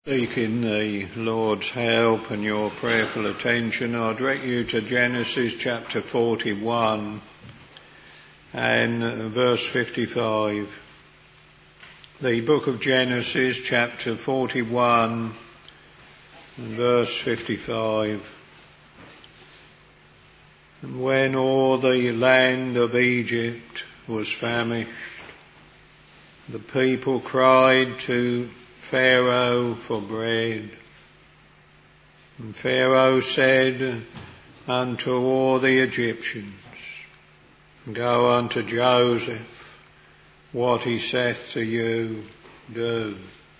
Seeking the Lord's help and your prayerful attention, I direct you to Genesis chapter 41 and verse 55. The book of Genesis chapter 41 and verse 55. And when all the land of Egypt was famished, the people cried to Pharaoh for bread. And Pharaoh said unto all the Egyptians, Go unto Joseph, what he saith to you, do.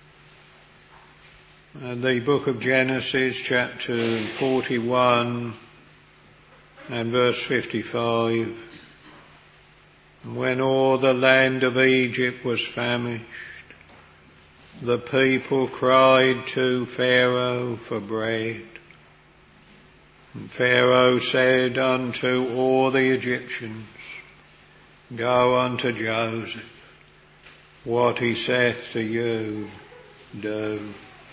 And the book of Genesis chapter 41 and verse 55. And when all the land of Egypt was famished, the people cried to Pharaoh for bread. And Pharaoh said unto all the Egyptians, Go unto Joseph, what he saith to you, do.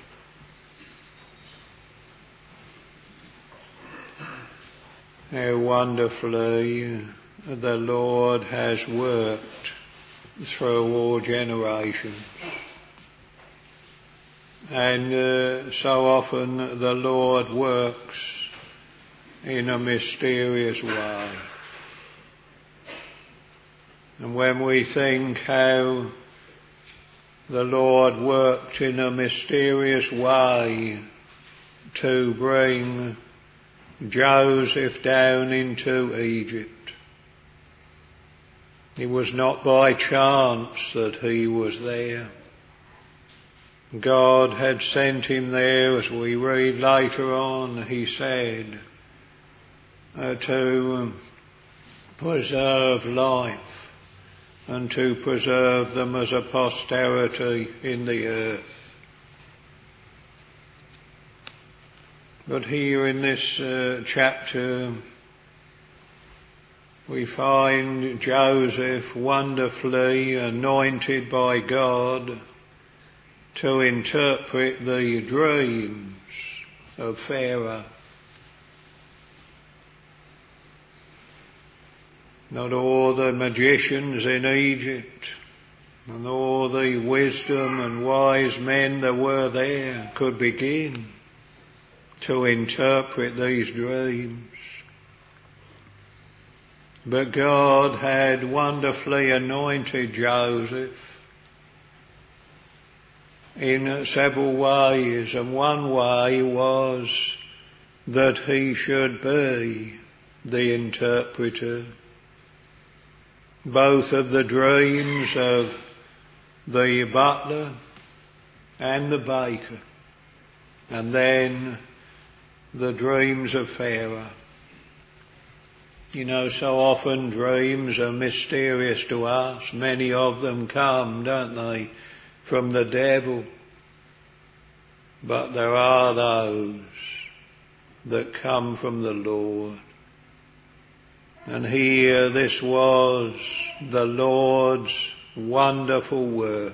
How wonderfully the Lord has worked through all generations. And so often the Lord works in a mysterious way. And when we think how the Lord worked in a mysterious way to bring Joseph down into Egypt, it was not by chance that he was there. God had sent him there, as we read later on, he said, to preserve life and to preserve them as a posterity in the earth. But here in this chapter we find Joseph wonderfully anointed by God to interpret the dreams of Pharaoh. Not all the magicians in Egypt and all the wisdom and wise men that were there could begin to interpret these dreams. But God had wonderfully anointed Joseph in several ways, and one way was that he should be the interpreter both of the dreams of the butler and the baker, and then the dreams of Pharaoh. You know, so often dreams are mysterious to us. Many of them come, don't they, from the devil. But there are those that come from the Lord. And here this was the Lord's wonderful work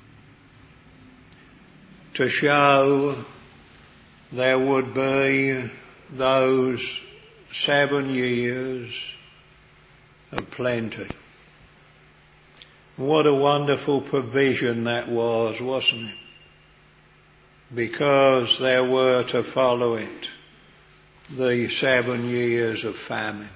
to show there would be those 7 years of plenty. What a wonderful provision that was, wasn't it? Because there were to follow it the 7 years of famine.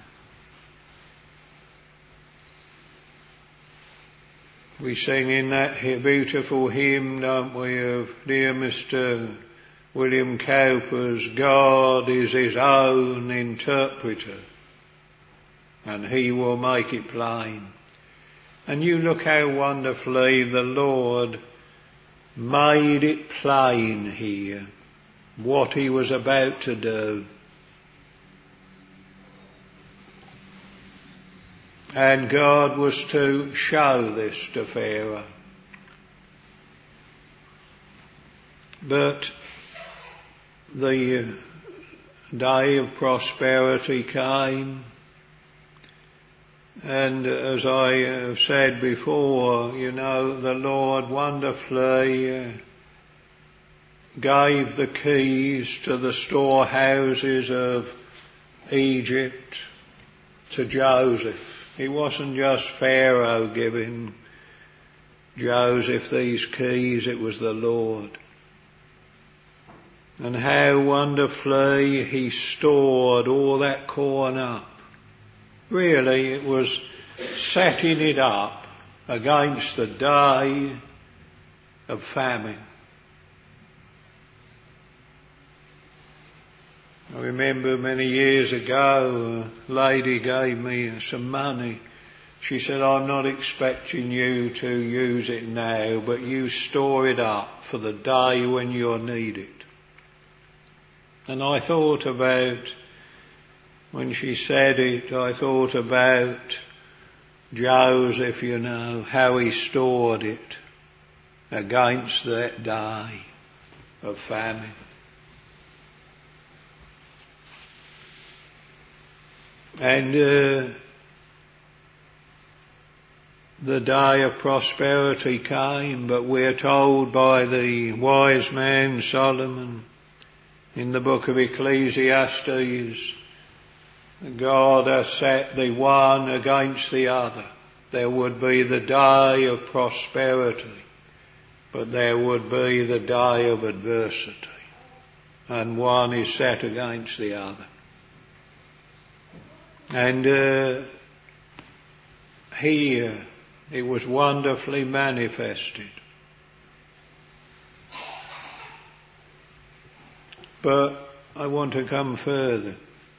We sing in that beautiful hymn, don't we, of dear Mr. William Cowper's, God is his own interpreter, and he will make it plain. And you look how wonderfully the Lord made it plain here, what he was about to do. And God was to show this to Pharaoh. But the day of prosperity came, and as I have said before, you know, the Lord wonderfully gave the keys to the storehouses of Egypt to Joseph. It wasn't just Pharaoh giving Joseph these keys, it was the Lord. And how wonderfully he stored all that corn up. Really, it was setting it up against the day of famine. I remember many years ago, a lady gave me some money. She said, I'm not expecting you to use it now, but you store it up for the day when you'll need it. And I thought about, when she said it, I thought about Joseph, you know, how he stored it against that day of famine. And the day of prosperity came, but we're told by the wise man Solomon in the book of Ecclesiastes, God has set the one against the other. There would be the day of prosperity, but there would be the day of adversity, and one is set against the other. And here it was wonderfully manifested. But I want to come further.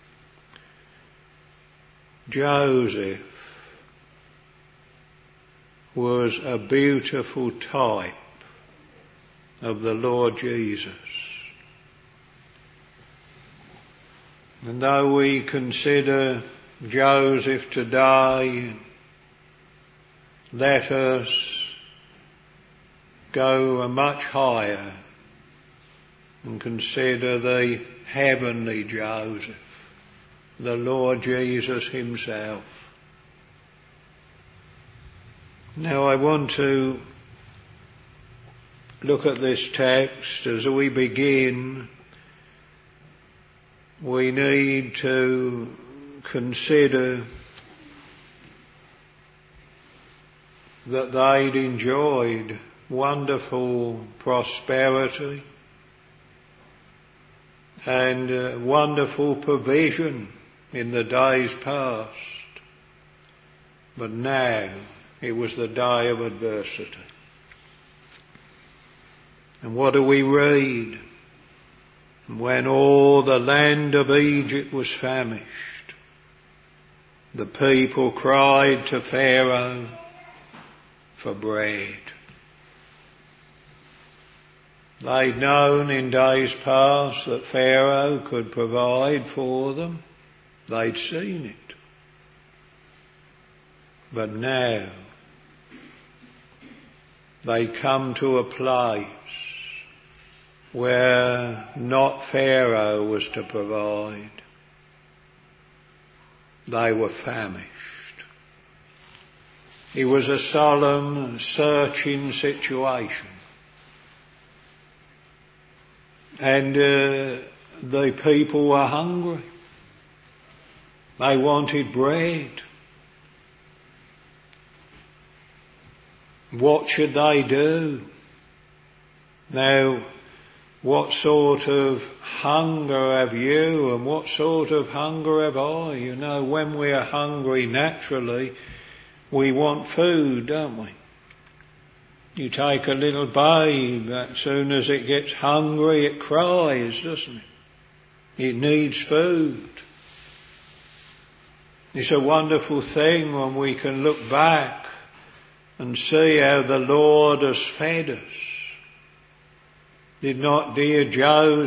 Joseph was a beautiful type of the Lord Jesus. And though we consider Joseph today, let us go much higher and consider the heavenly Joseph, the Lord Jesus himself. Now I want to look at this text. As we begin, we need to consider that they'd enjoyed wonderful prosperity and wonderful provision in the days past. But now it was the day of adversity. And what do we read? When all the land of Egypt was famished, the people cried to Pharaoh for bread. They'd known in days past that Pharaoh could provide for them. They'd seen it. But now they'd come to a place where not Pharaoh was to provide. They were famished. It was a solemn, searching situation. And the people were hungry. They wanted bread. What should they do? Now, what sort of hunger have you and what sort of hunger have I? You know, when we are hungry naturally, we want food, don't we? You take a little babe, as soon as it gets hungry, it cries, doesn't it? It needs food. It's a wonderful thing when we can look back and see how the Lord has fed us. Did not dear dear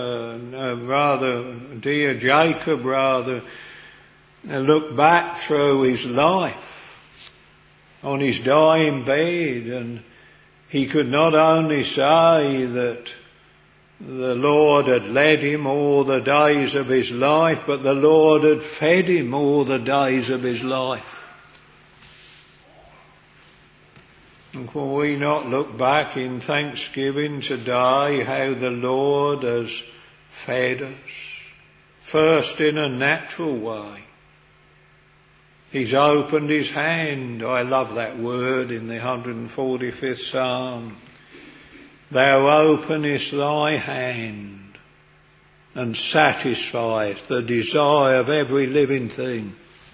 Jacob look back through his life on his dying bed, and he could not only say that the Lord had led him all the days of his life, but the Lord had fed him all the days of his life. And can we not look back in thanksgiving today how the Lord has fed us? First in a natural way. He's opened his hand. I love that word in the 145th Psalm. Thou openest thy hand and satisfiest the desire of every living thing.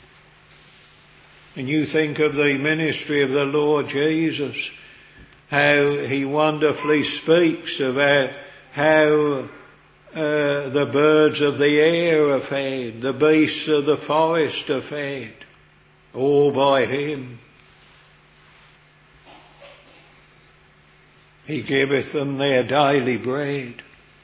And you think of the ministry of the Lord Jesus, how he wonderfully speaks of how the birds of the air are fed, the beasts of the forest are fed, all by him. He giveth them their daily bread.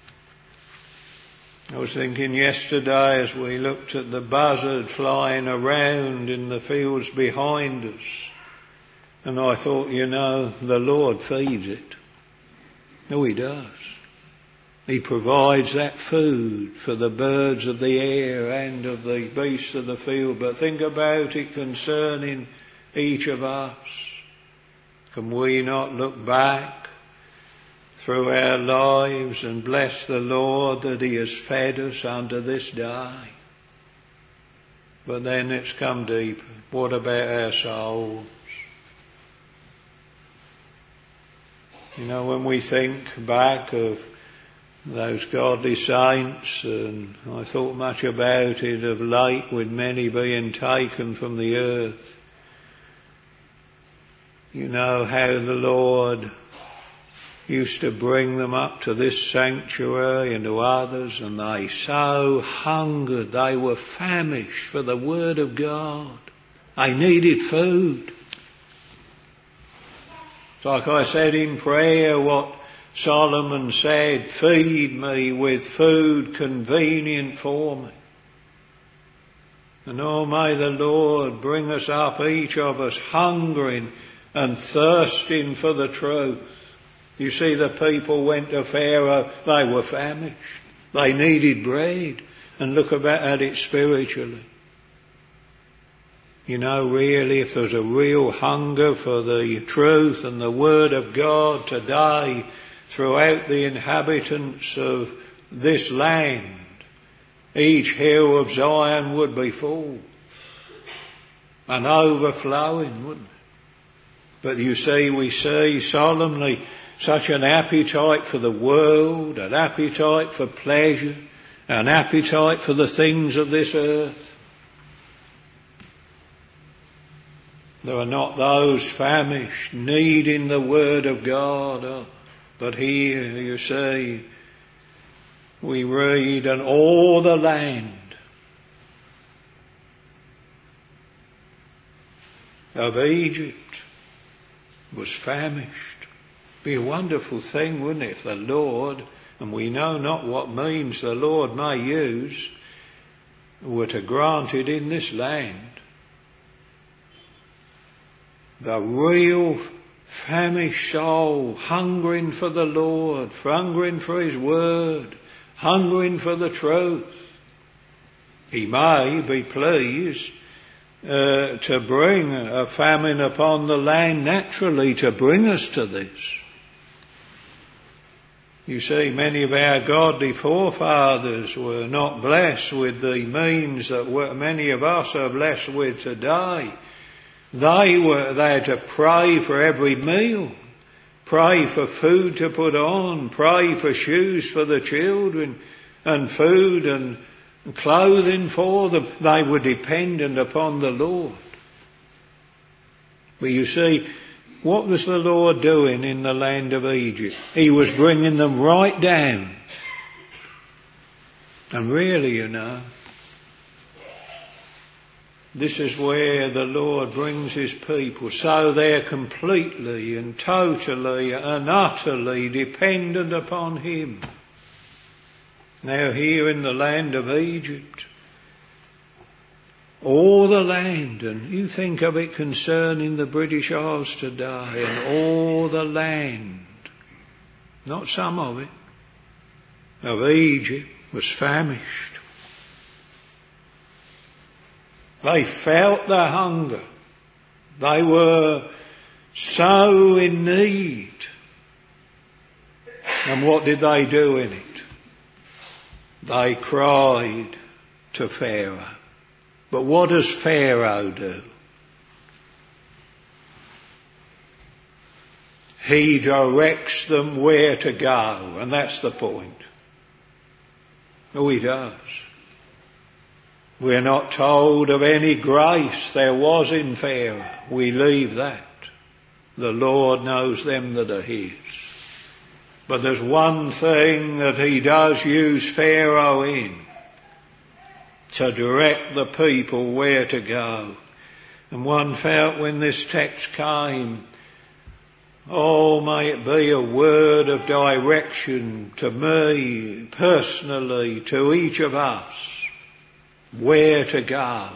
I was thinking yesterday as we looked at the buzzard flying around in the fields behind us, and I thought, the Lord feeds it. No, he does. He provides that food for the birds of the air and of the beasts of the field. But think about it concerning each of us. Can we not look back through our lives and bless the Lord that he has fed us unto this day? But then it's come deeper. What about our souls? When we think back of those godly saints, and I thought much about it of late with many being taken from the earth. How the Lord used to bring them up to this sanctuary and to others, and they so hungered, they were famished for the Word of God. They needed food. It's like I said in prayer what Solomon said, feed me with food convenient for me. And may the Lord bring us up, each of us, hungering and thirsting for the truth. You see, the people went to Pharaoh, they were famished. They needed bread. And look at it spiritually. Really, if there's a real hunger for the truth and the Word of God today throughout the inhabitants of this land, each hill of Zion would be full and overflowing, wouldn't it? But you see, we see solemnly such an appetite for the world, an appetite for pleasure, an appetite for the things of this earth. There are not those famished, needing the Word of God. But here, you see, we read, and all the land of Egypt was famished. Be a wonderful thing, wouldn't it, if the Lord, and we know not what means the Lord may use, were to grant it in this land. The real famished soul, hungering for the Lord, hungering for his Word, hungering for the truth. He may be pleased to bring a famine upon the land naturally to bring us to this. You see, many of our godly forefathers were not blessed with the means that many of us are blessed with today. They had to pray for every meal, pray for food to put on, pray for shoes for the children, and food and clothing for them. They were dependent upon the Lord. But you see, what was the Lord doing in the land of Egypt? He was bringing them right down. And really, this is where the Lord brings his people, so they're completely and totally and utterly dependent upon him. Now here in the land of Egypt, all the land, and you think of it concerning the British Isles today, and all the land, not some of it, of Egypt was famished. They felt the hunger. They were so in need. And what did they do in it? They cried to Pharaoh. But what does Pharaoh do? He directs them where to go, and that's the point. Oh, he does. We're not told of any grace there was in Pharaoh. We leave that. The Lord knows them that are his. But there's one thing that he does use Pharaoh in, to direct the people where to go. And one felt when this text came, oh, may it be a word of direction to me personally, to each of us, where to go.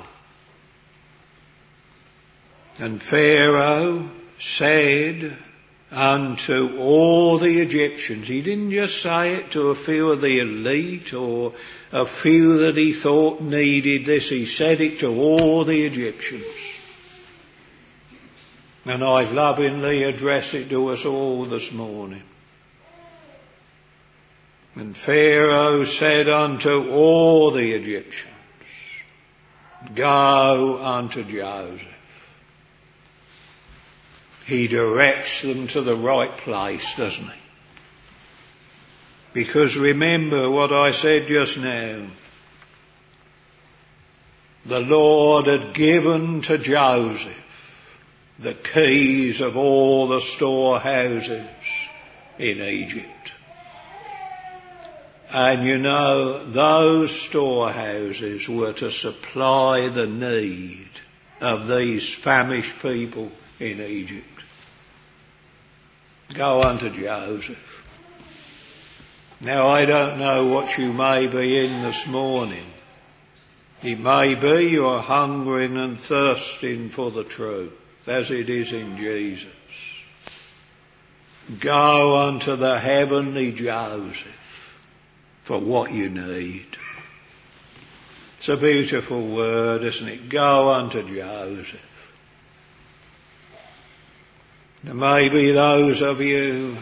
And Pharaoh said unto all the Egyptians, he didn't just say it to a few of the elite or a few that he thought needed this, he said it to all the Egyptians. And I lovingly address it to us all this morning. And Pharaoh said unto all the Egyptians, go unto Joseph. He directs them to the right place, doesn't he? Because remember what I said just now. The Lord had given to Joseph the keys of all the storehouses in Egypt. And you know, those storehouses were to supply the need of these famished people in Egypt. Go unto Joseph. Now I don't know what you may be in this morning. It may be you're hungering and thirsting for the truth, as it is in Jesus. Go unto the heavenly Joseph for what you need. It's a beautiful word, isn't it? Go unto Joseph. There may be those of you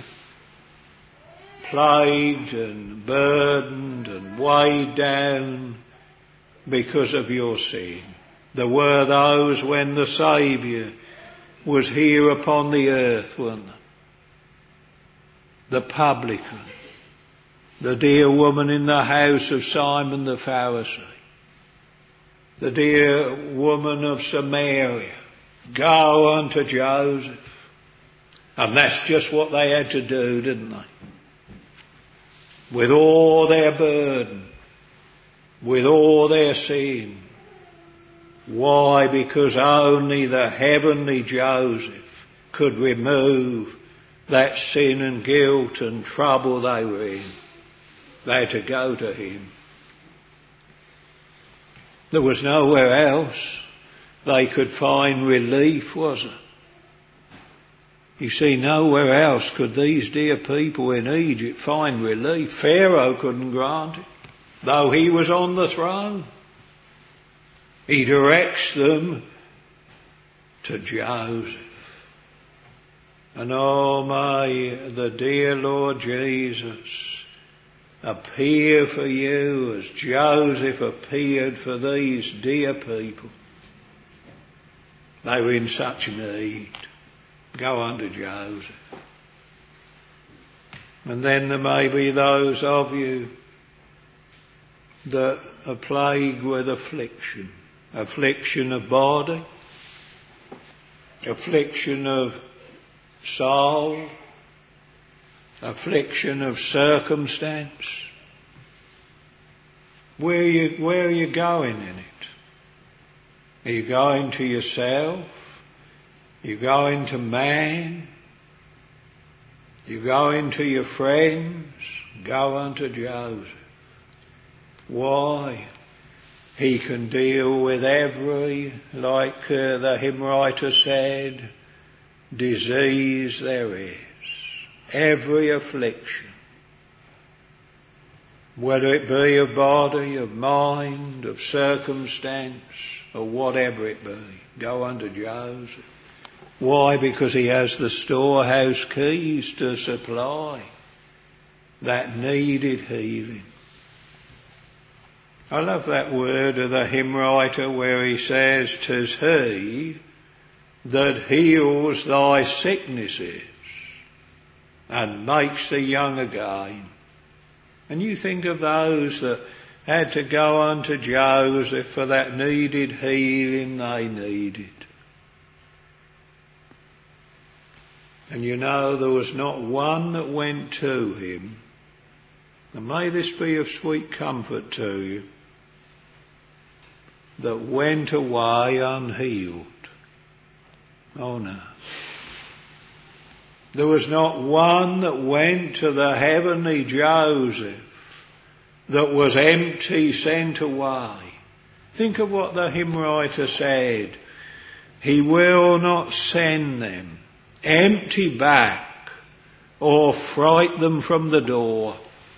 plagued and burdened and weighed down because of your sin. There were those when the Saviour was here upon the earth, weren't there? The publican, the dear woman in the house of Simon the Pharisee, the dear woman of Samaria. Go unto Joseph. And that's just what they had to do, didn't they? With all their burden, with all their sin. Why? Because only the heavenly Joseph could remove that sin and guilt and trouble they were in. They had to go to him. There was nowhere else they could find relief, was there? You see, nowhere else could these dear people in Egypt find relief. Pharaoh couldn't grant it, though he was on the throne. He directs them to Joseph. And oh, may the dear Lord Jesus appear for you as Joseph appeared for these dear people. They were in such need. Go unto Joseph. And then there may be those of you that are plagued with affliction. Affliction of body, affliction of soul, affliction of circumstance. Where are you going in it? Are you going to yourself? You going to man? You going to your friends? Go unto Joseph. Why? He can deal with every, like the hymn writer said, disease there is. Every affliction. Whether it be of body, of mind, of circumstance, or whatever it be. Go unto Joseph. Why? Because he has the storehouse keys to supply that needed healing. I love that word of the hymn writer where he says, "'Tis he that heals thy sicknesses and makes thee young again." And you think of those that had to go unto Joseph for that needed healing they needed. And you know there was not one that went to him, and may this be of sweet comfort to you, that went away unhealed. Oh no. There was not one that went to the heavenly Joseph that was empty sent away. Think of what the hymn writer said. He will not send them empty back or fright them from the door.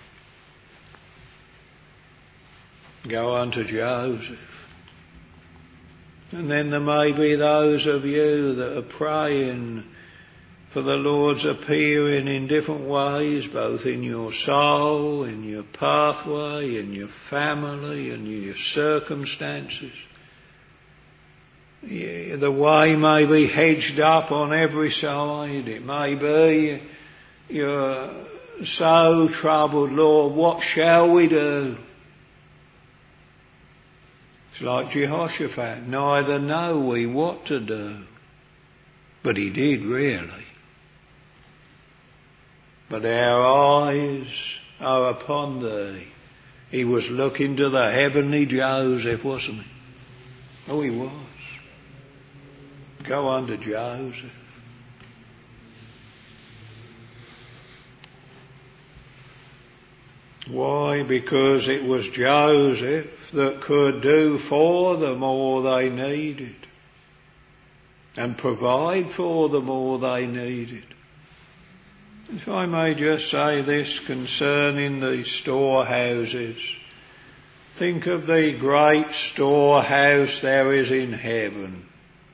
Go unto Joseph. And then there may be those of you that are praying for the Lord's appearing in different ways, both in your soul, in your pathway, in your family, and in your circumstances. The way may be hedged up on every side. It may be you're so troubled, Lord, what shall we do? It's like Jehoshaphat, neither know we what to do. But he did really. But our eyes are upon thee. He was looking to the heavenly Joseph, wasn't he? Oh, he was. Go unto Joseph. Why? Because it was Joseph that could do for them all they needed and provide for them all they needed. If I may just say this concerning the storehouses, think of the great storehouse there is in heaven,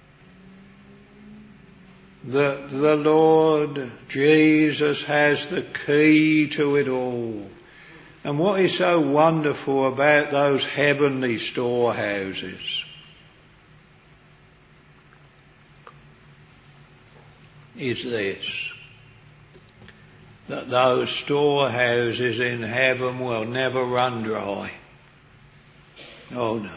that the Lord Jesus has the key to it all. And what is so wonderful about those heavenly storehouses is this, that those storehouses in heaven will never run dry. Oh no.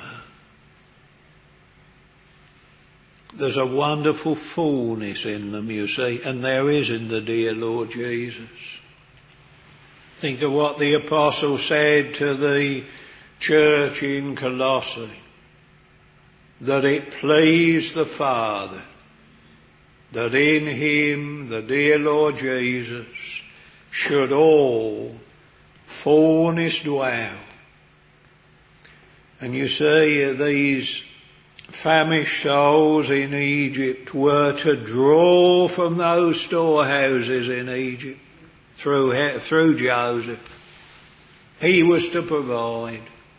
There's a wonderful fullness in them, you see, and there is in the dear Lord Jesus. Think of what the apostle said to the church in Colossae, that it pleased the Father that in him, the dear Lord Jesus, should all fullness dwell. And you see, these famished souls in Egypt were to draw from those storehouses in Egypt through Joseph. He was to provide.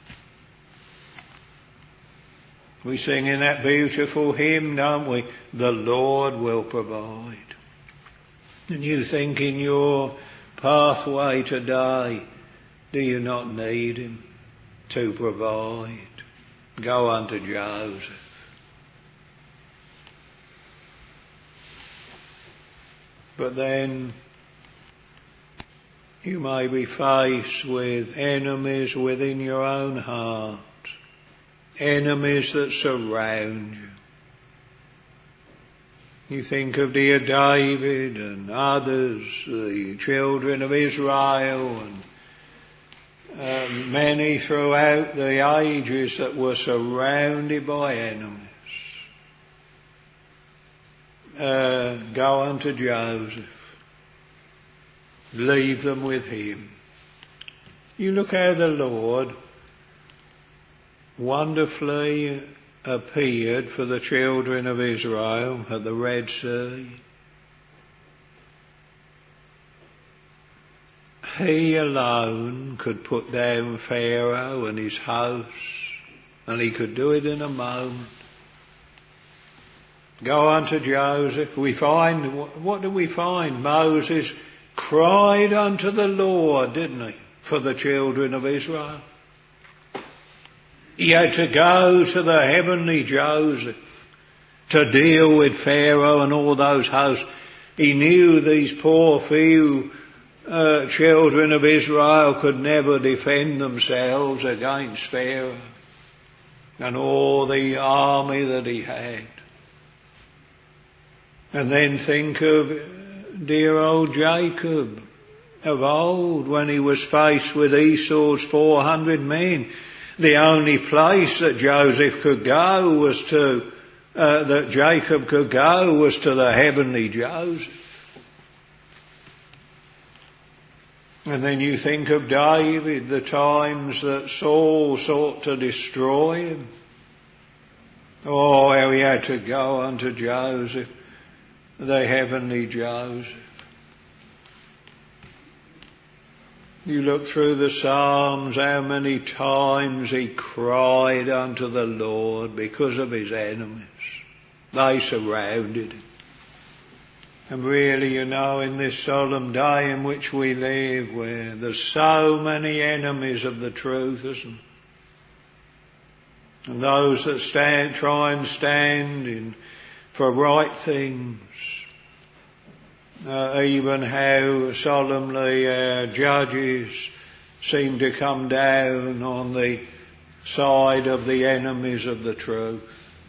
We sing in that beautiful hymn, don't we? The Lord will provide. And you think in your pathway today, do you not need him to provide? Go unto Joseph. But then you may be faced with enemies within your own heart, enemies that surround you. You think of dear David and others, the children of Israel, and many throughout the ages that were surrounded by enemies. Go unto Joseph. Leave them with him. You look how the Lord wonderfully appeared for the children of Israel at the Red Sea. He alone could put down Pharaoh and his host, and he could do it in a moment. Go unto Joseph. What do we find? Moses cried unto the Lord, didn't he, for the children of Israel. He had to go to the heavenly Joseph to deal with Pharaoh and all those hosts. He knew these poor few children of Israel could never defend themselves against Pharaoh and all the army that he had. And then think of dear old Jacob of old when he was faced with Esau's 400 men. The only place that Jacob could go was to the heavenly Joseph. And then you think of David, the times that Saul sought to destroy him. Oh, how he had to go unto Joseph, the heavenly Joseph. You look through the Psalms, how many times he cried unto the Lord because of his enemies. They surrounded him. And really, in this solemn day in which we live, where there's so many enemies of the truth, isn't there? And those that try and stand for right things, even how solemnly our judges seem to come down on the side of the enemies of the truth.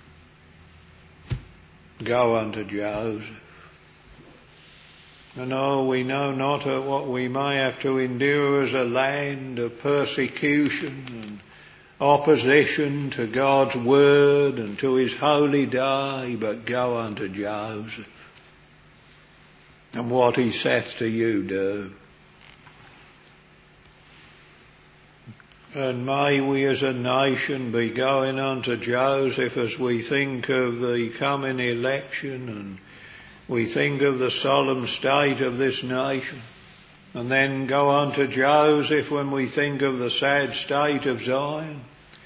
Go unto Joseph. And we know not what we may have to endure as a land of persecution and opposition to God's word and to his holy day, but go unto Joseph. And what he saith to you, do. And may we as a nation be going unto Joseph as we think of the coming election and we think of the solemn state of this nation. And then go unto Joseph when we think of the sad state of Zion.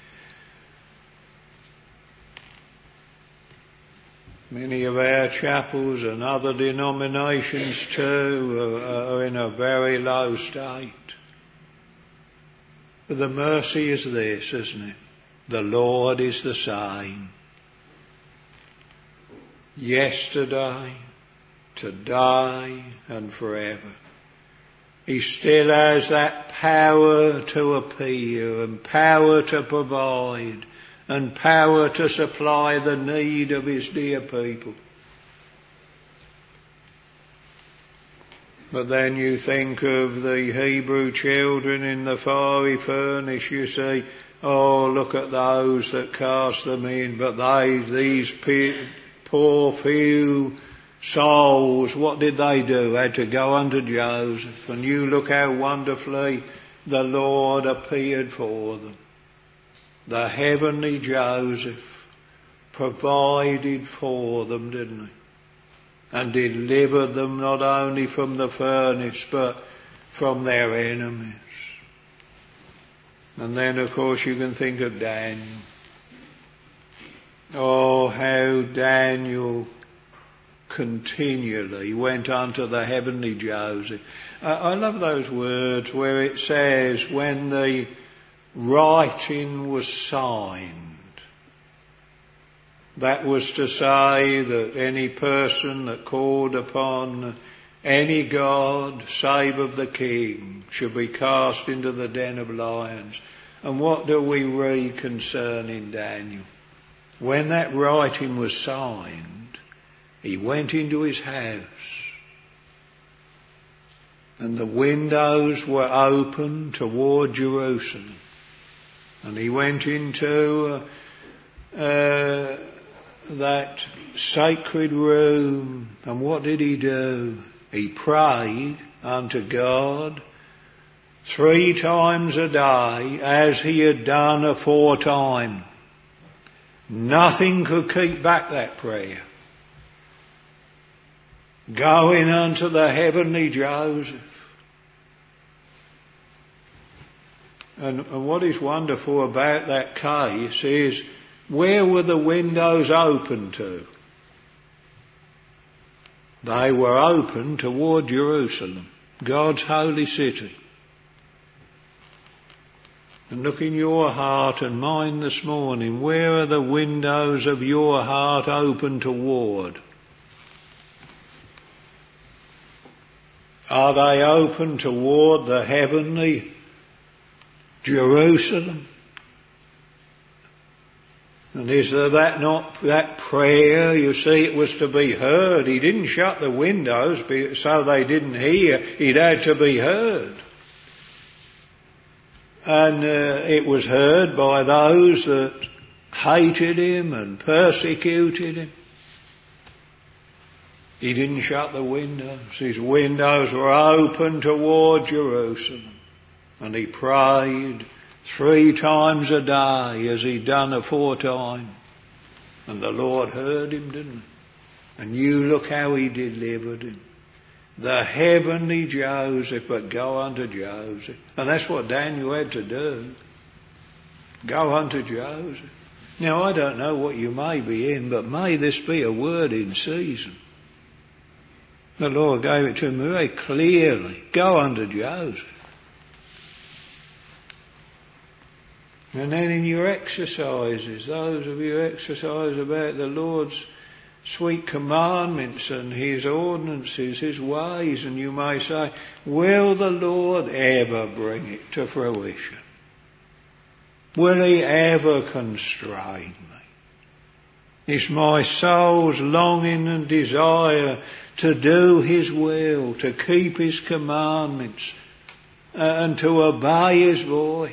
Many of our chapels and other denominations too are in a very low state. But the mercy is this, isn't it? The Lord is the same. Yesterday, today and forever. He still has that power to appear and power to provide and power to supply the need of his dear people. But then you think of the Hebrew children in the fiery furnace, you say, oh, look at those that cast them in, but these poor few souls, what did they do? Had to go unto Joseph, and you look how wonderfully the Lord appeared for them. The heavenly Joseph provided for them, didn't he? And delivered them not only from the furnace, but from their enemies. And then, of course, you can think of Daniel. Oh, how Daniel continually went unto the heavenly Joseph. I love those words where it says, when the writing was signed. That was to say that any person that called upon any god save of the king should be cast into the den of lions. And what do we read concerning Daniel? When that writing was signed, he went into his house, and the windows were open toward Jerusalem. And he went into that sacred room, and what did he do? He prayed unto God 3 times a day, as he had done aforetime. Nothing could keep back that prayer. Going unto the heavenly Joseph. And what is wonderful about that case is, where were the windows open to? They were open toward Jerusalem, God's holy city. And look in your heart and mine this morning. Where are the windows of your heart open toward? Are they open toward the heavenly Jerusalem? And is there that prayer? You see, it was to be heard. He didn't shut the windows so they didn't hear. It had to be heard. And it was heard by those that hated him and persecuted him. He didn't shut the windows. His windows were open toward Jerusalem. And he prayed 3 times a day as he'd done aforetime. And the Lord heard him, didn't he? And you look how he delivered him. The heavenly Joseph, but go unto Joseph. And that's what Daniel had to do. Go unto Joseph. Now I don't know what you may be in, but may this be a word in season. The Lord gave it to him very clearly. Go unto Joseph. And then in your exercises, those of you who exercise about the Lord's sweet commandments and his ordinances, his ways, and you may say, will the Lord ever bring it to fruition? Will he ever constrain me? Is my soul's longing and desire to do his will, to keep his commandments, and to obey his voice?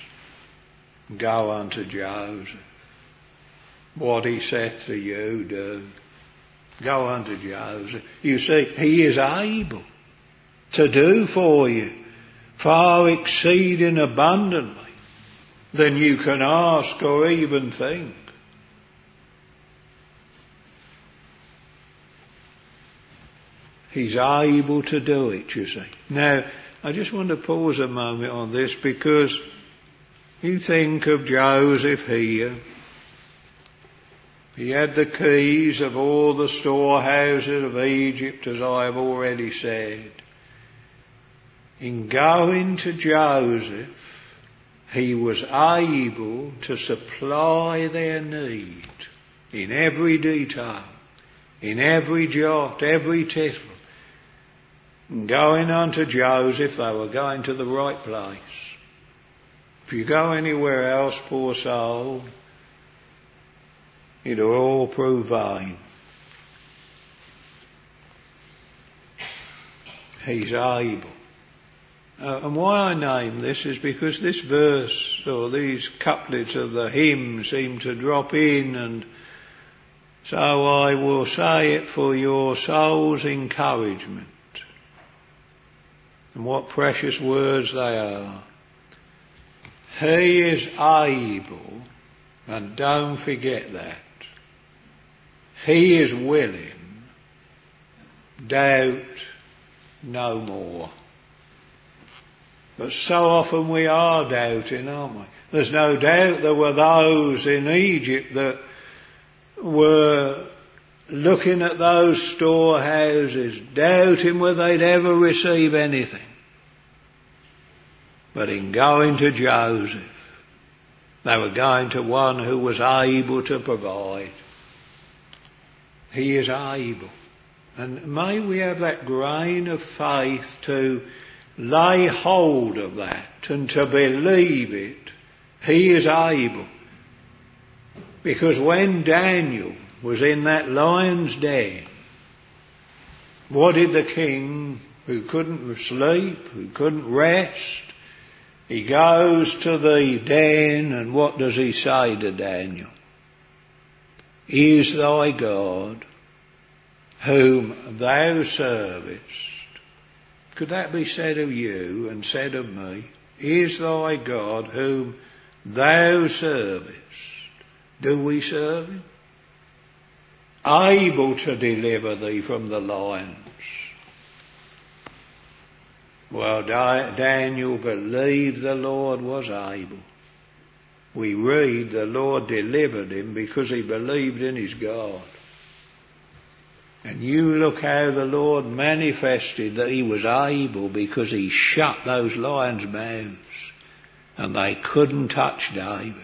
Go unto Joseph. What he saith to you, do. Go unto Joseph. You see, he is able to do for you far exceeding abundantly than you can ask or even think. He's able to do it, you see. Now, I just want to pause a moment on this, because you think of Joseph here. He had the keys of all the storehouses of Egypt, as I have already said. In going to Joseph, he was able to supply their need in every detail, in every jot, every tittle. And going unto Joseph, they were going to the right place. If you go anywhere else, poor soul, it'll all prove vain. He's able. And why I name this is because this verse, or these couplets of the hymn, seem to drop in, and so I will say it for your soul's encouragement. And what precious words they are. He is able, and don't forget that. He is willing, doubt no more. But so often we are doubting, aren't we? There's no doubt there were those in Egypt that were looking at those storehouses, doubting whether they'd ever receive anything. But in going to Joseph, they were going to one who was able to provide. He is able. And may we have that grain of faith to lay hold of that and to believe it. He is able. Because when Daniel was in that lion's den, what did the king, who couldn't sleep, who couldn't rest, he goes to the den, and what does he say to Daniel? Is thy God, whom thou servest. Could that be said of you and said of me? Is thy God, whom thou servest. Do we serve him? Able to deliver thee from the lions. Well, Daniel believed the Lord was able. We read the Lord delivered him because he believed in his God. And you look how the Lord manifested that he was able, because he shut those lions' mouths and they couldn't touch David.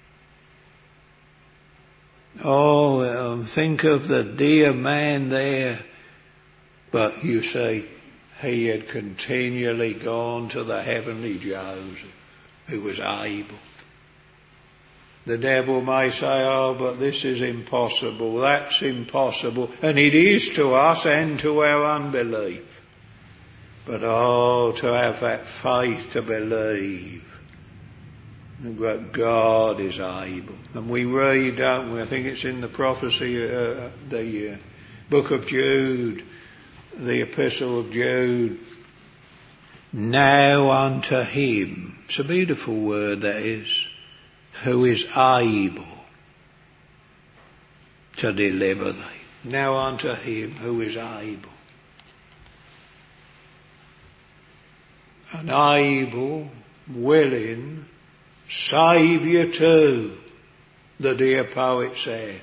Oh, think of the dear man there. But you see, he had continually gone to the heavenly Joseph, who was able. The devil may say, oh, but this is impossible, that's impossible. And it is to us and to our unbelief. But oh, to have that faith to believe that God is able. And we read, don't we? I think it's in the prophecy, the book of Jude, the epistle of Jude. Now unto him. It's a beautiful word, that is. Who is able to deliver thee. Now unto him who is able. An able, willing Saviour too, the dear poet said.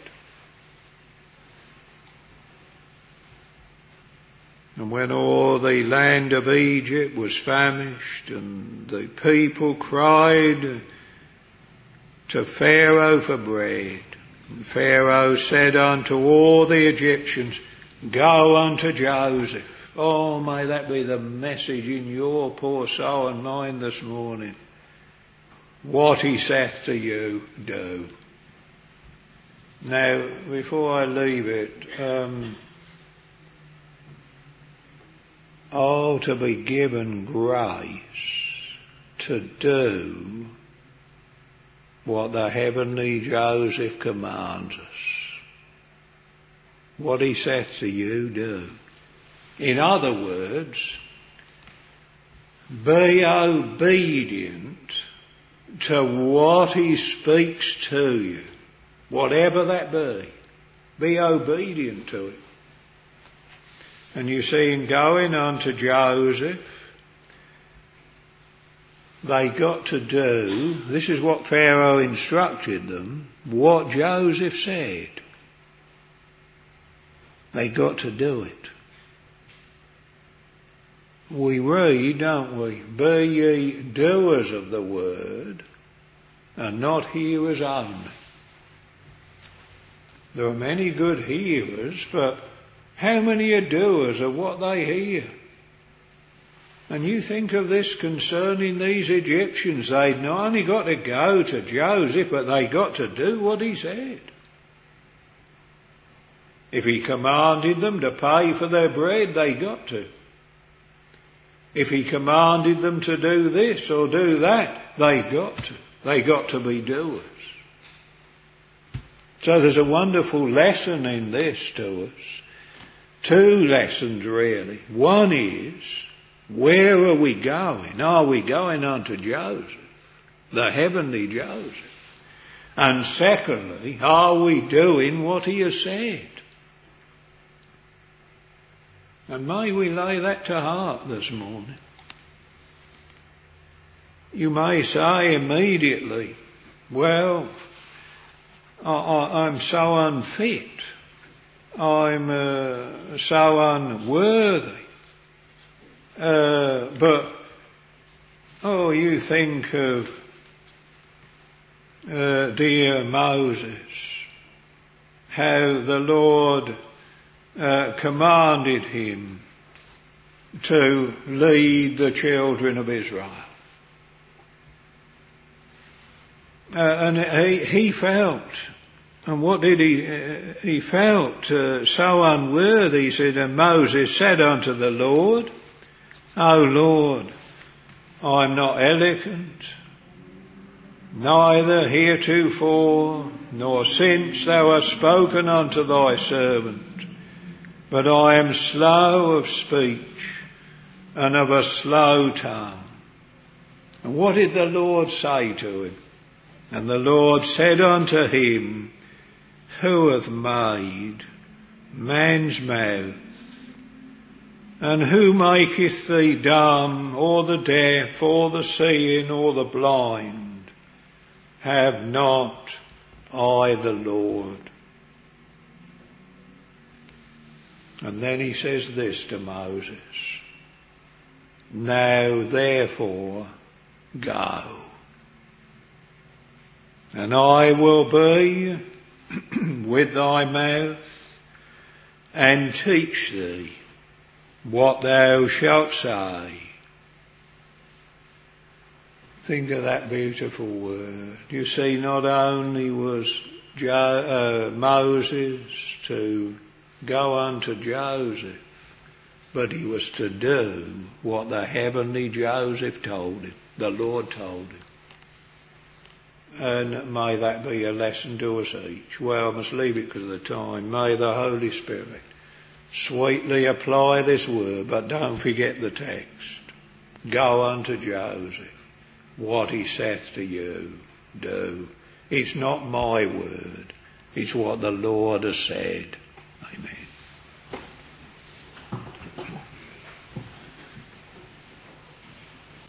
And when all the land of Egypt was famished and the people cried to Pharaoh for bread, and Pharaoh said unto all the Egyptians, go unto Joseph. Oh, may that be the message in your poor soul and mine this morning. What he saith to you, do. Now, before I leave it, to be given grace to do what the heavenly Joseph commands us. What he saith to you, do. In other words, be obedient to what he speaks to you, whatever that be. Be obedient to it. And you see, in going on to Joseph, they got to do, this is what Pharaoh instructed them, what Joseph said. They got to do it. We read, don't we? Be ye doers of the word, and not hearers only. There are many good hearers, but how many are doers of what they hear? And you think of this concerning these Egyptians. They'd not only got to go to Joseph, but they got to do what he said. If he commanded them to pay for their bread, they got to. If he commanded them to do this or do that, they got to. They got to be doers. So there's a wonderful lesson in this to us. Two lessons really. One is, where are we going? Are we going on to Joseph, the heavenly Joseph? And secondly, are we doing what he has said? And may we lay that to heart this morning. You may say immediately, well, I'm so unfit. I'm so unworthy. But you think of dear Moses, how the Lord commanded him to lead the children of Israel. And he felt, and what did he felt so unworthy. He said, and Moses said unto the Lord, O Lord, I'm not eloquent, neither heretofore, nor since thou hast spoken unto thy servant, but I am slow of speech and of a slow tongue. And what did the Lord say to him? And the Lord said unto him, who hath made man's mouth? And who maketh thee dumb, or the deaf, or the seeing, or the blind? Have not I the Lord? And then he says this to Moses, now therefore go, and I will be with thy mouth, and teach thee what thou shalt say. Think of that beautiful word. You see, not only was Moses to go unto Joseph, but he was to do what the heavenly Joseph told him, the Lord told him. And may that be a lesson to us each. Well, I must leave it because of the time. May the Holy Spirit sweetly apply this word, but don't forget the text. Go unto Joseph. What he saith to you, do. It's not my word. It's what the Lord has said. Amen.